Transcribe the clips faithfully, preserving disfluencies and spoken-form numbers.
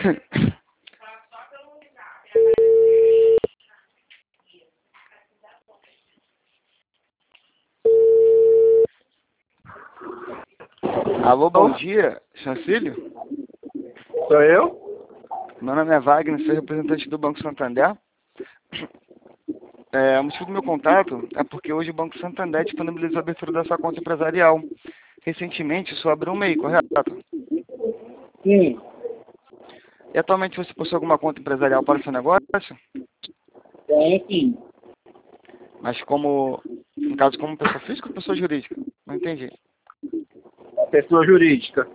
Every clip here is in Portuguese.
Alô, bom dia, Chancílio? Sou eu? Meu nome é Wagner, sou representante do Banco Santander. É, o motivo do meu contato é porque hoje o Banco Santander disponibilizou a abertura da sua conta empresarial. Recentemente, o senhor abriu um M E I, correto? Sim. E atualmente você possui alguma conta empresarial para o seu negócio? Tenho sim. Mas como, no caso, como pessoa física ou pessoa jurídica? Não entendi. Pessoa jurídica.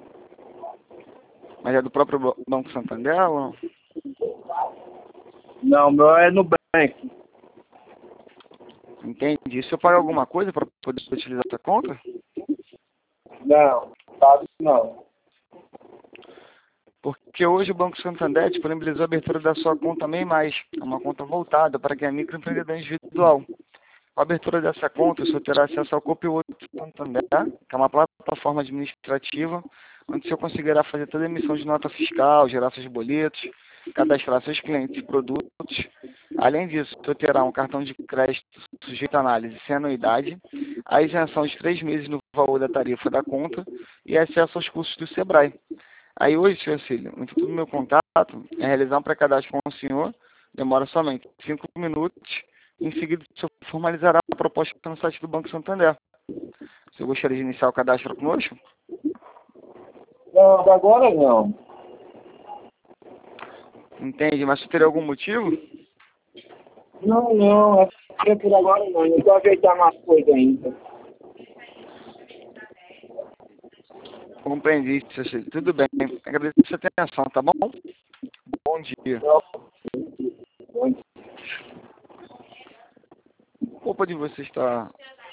Mas é do próprio Ba- Banco Santander ou não? Não, meu é no banco. Entendi. O senhor paga alguma coisa para poder utilizar essa conta? Não, sabe não. Porque hoje o Banco Santander disponibilizou a abertura da sua conta MEI Mais, é uma conta voltada para quem é microempreendedor individual. Com a abertura dessa conta, o senhor terá acesso ao Copilot Santander, que é uma plataforma administrativa, onde o senhor conseguirá fazer toda a emissão de nota fiscal, gerar seus boletos, cadastrar seus clientes e produtos. Além disso, o senhor terá um cartão de crédito sujeito à análise sem anuidade, a isenção de três meses no valor da tarifa da conta e acesso aos cursos do Sebrae. Aí hoje, senhor Cílio, o intuito do meu contato é realizar um pré-cadastro com o senhor, demora somente cinco minutos, e em seguida o senhor formalizará a proposta no site do Banco Santander. O senhor gostaria de iniciar o cadastro conosco? Não, agora não. Entende, mas você teria algum motivo? Não, não, é porque por agora não. Eu tô ajeitando as coisas ainda. Compreendi, senhor Cílio. Tudo bem. Agradeço a sua atenção, tá bom? Bom dia. Não. Culpa de você estar